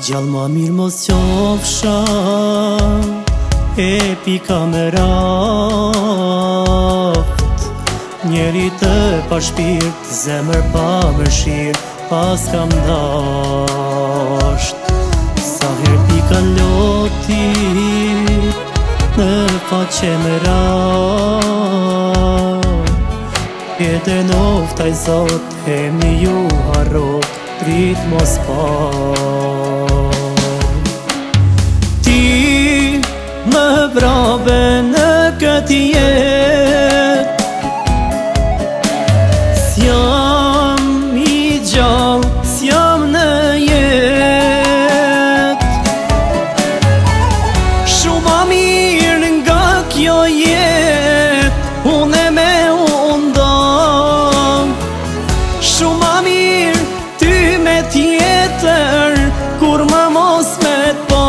Gjallë ma mirë mos qofsha e pika me raft. Njeri të pa shpirt, zemër pa mërshir, pas kam dasht. Sa her pika loti në faqe me raft. Pjete noftaj zot, hemni ju harrot, prit mos pa. Ti më vrave në këti jet, s'jam i gjallë, s'jam në jet. Shumë ma mirë nga kjo jet, unë me undam. Shumë ma mirë ty me tjetër, kur ma mos me t'pa.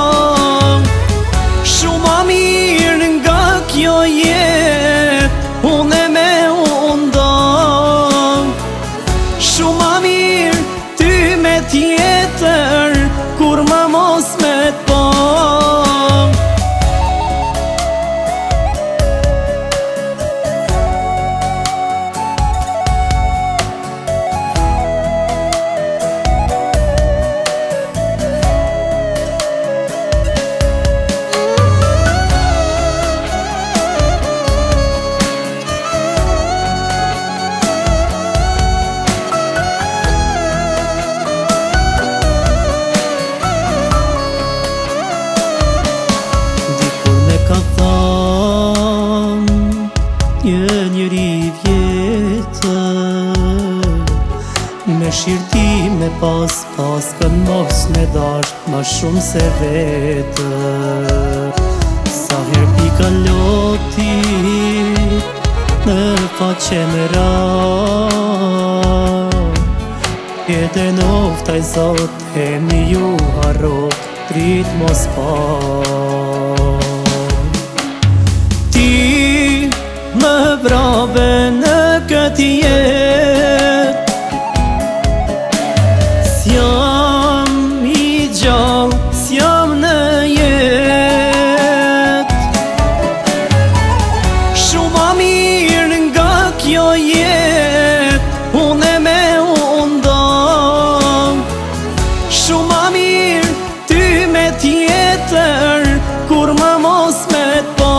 Shumë ma mirë nga kjo jet, unë me undam. Shumë ma mirë ty me tjetër, kur ma mos me t'pa. Njëri vjetër, me shirti me pas kën mos me dasht, ma shumë se vetër. Sa her pika loti në faqe me raft. Pjete noftaj zot, hemni ju harrot, prit mos pa. Më vrave në këti jet, s'jam i gjallë, s'jam në jet. Shumë ma mirë nga kjo jet, unë me undam. Shumë ma mirë ty me tjetër, kur ma mos me t'pa.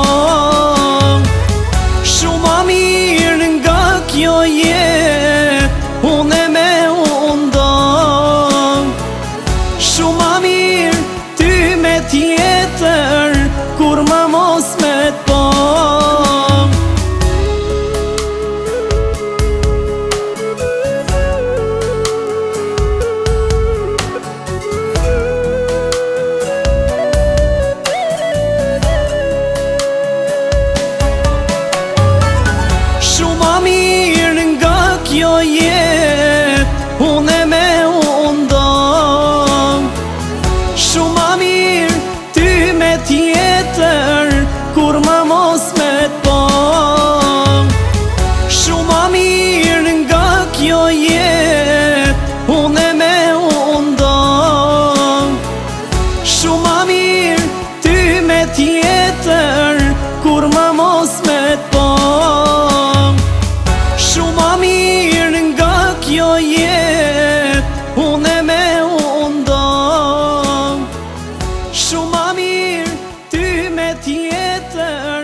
Shumë ma mirë nga kjo jet, unë me undam. Shumë ma mirë ty me tjetër, kur ma mos me t'pa. Kjo jet, unë me undam. Shumë ma mirë ty me tjetër, kur ma mos me t'pa. Shumë ma mirë nga kjo jet, unë me undam. Shumë ma mirë ty me tjetër, kur ma mos me t'pa. Shumë ma mirë nga kjo jet, unë me undam. Shumë ma mirë ty me tjetër.